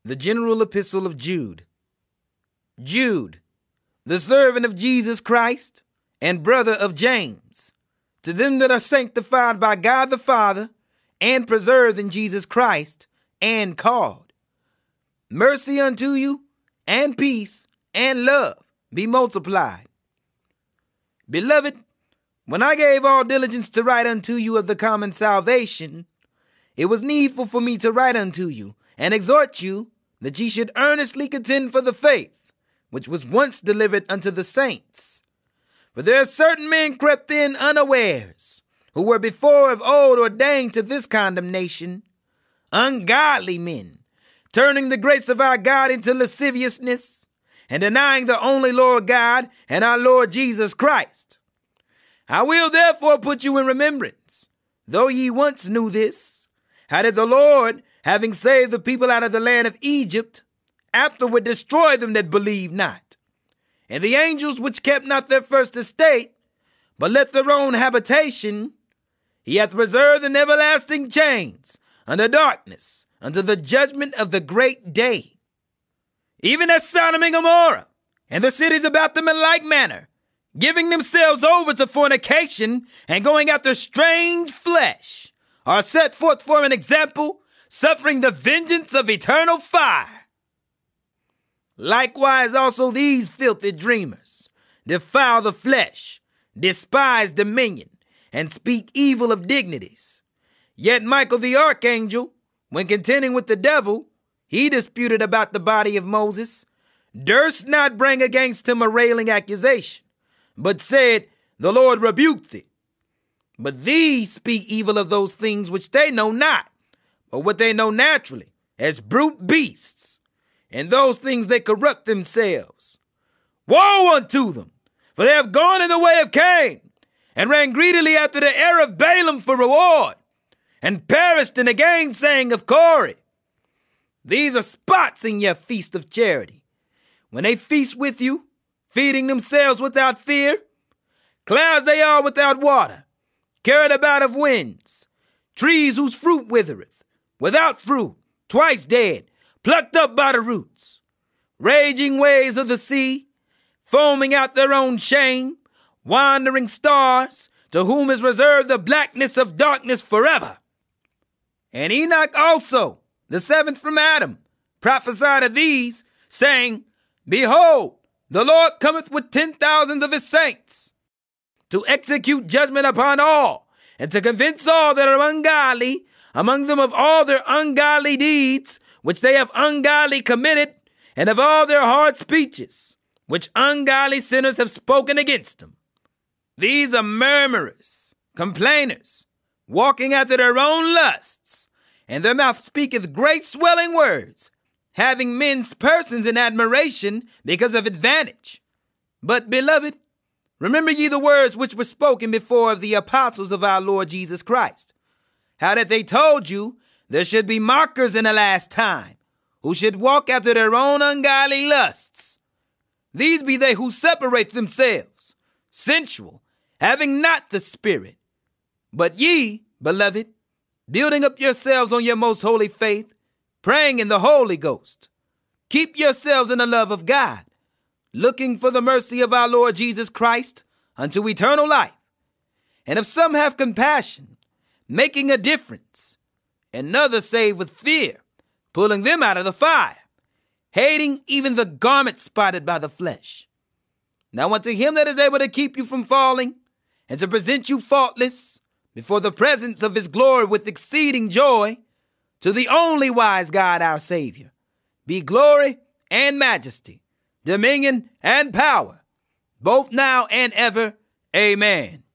The General Epistle of Jude. Jude, the servant of Jesus Christ and brother of James, to them that are sanctified by God the Father and preserved in Jesus Christ and called. Mercy unto you and peace and love be multiplied. Beloved, when I gave all diligence to write unto you of the common salvation, it was needful for me to write unto you and exhort you that ye should earnestly contend for the faith which was once delivered unto the saints. For there are certain men crept in unawares, who were before of old ordained to this condemnation, ungodly men, turning the grace of our God into lasciviousness, and denying the only Lord God and our Lord Jesus Christ. I will therefore put you in remembrance, though ye once knew this, how did the Lord, having saved the people out of the land of Egypt, afterward destroy them that believed not. And the angels which kept not their first estate, but left their own habitation, he hath reserved in everlasting chains under darkness, unto the judgment of the great day. Even as Sodom and Gomorrah, and the cities about them in like manner, giving themselves over to fornication and going after strange flesh, are set forth for an example, suffering the vengeance of eternal fire. Likewise also these filthy dreamers defile the flesh, despise dominion, and speak evil of dignities. Yet Michael the archangel, when contending with the devil, he disputed about the body of Moses, durst not bring against him a railing accusation, but said, The Lord rebuked thee. But these speak evil of those things which they know not, but what they know naturally, as brute beasts. And those things they corrupt themselves. Woe unto them, for they have gone in the way of Cain, and ran greedily after the heir of Balaam for reward, and perished in the gainsaying of Corey. These are spots in your feast of charity, when they feast with you, feeding themselves without fear. Clouds they are without water, carried about of winds, trees whose fruit withereth, without fruit, twice dead, plucked up by the roots, raging waves of the sea, foaming out their own shame, wandering stars, to whom is reserved the blackness of darkness forever. And Enoch also, the seventh from Adam, prophesied of these, saying, Behold, the Lord cometh with 10,000s of his saints, to execute judgment upon all, and to convince all that are ungodly, among them of all their ungodly deeds, which they have ungodly committed, and of all their hard speeches, which ungodly sinners have spoken against them. These are murmurers, complainers, walking after their own lusts, and their mouth speaketh great swelling words, having men's persons in admiration because of advantage. But, beloved, remember ye the words which were spoken before of the apostles of our Lord Jesus Christ, how that they told you there should be mockers in the last time, who should walk after their own ungodly lusts. These be they who separate themselves, sensual, having not the Spirit. But ye, beloved, building up yourselves on your most holy faith, praying in the Holy Ghost, keep yourselves in the love of God, looking for the mercy of our Lord Jesus Christ unto eternal life. And if some have compassion, making a difference, and others save with fear, pulling them out of the fire, hating even the garment spotted by the flesh. Now unto him that is able to keep you from falling, and to present you faultless before the presence of his glory with exceeding joy, to the only wise God our Savior, be glory and majesty, dominion and power, both now and ever. Amen.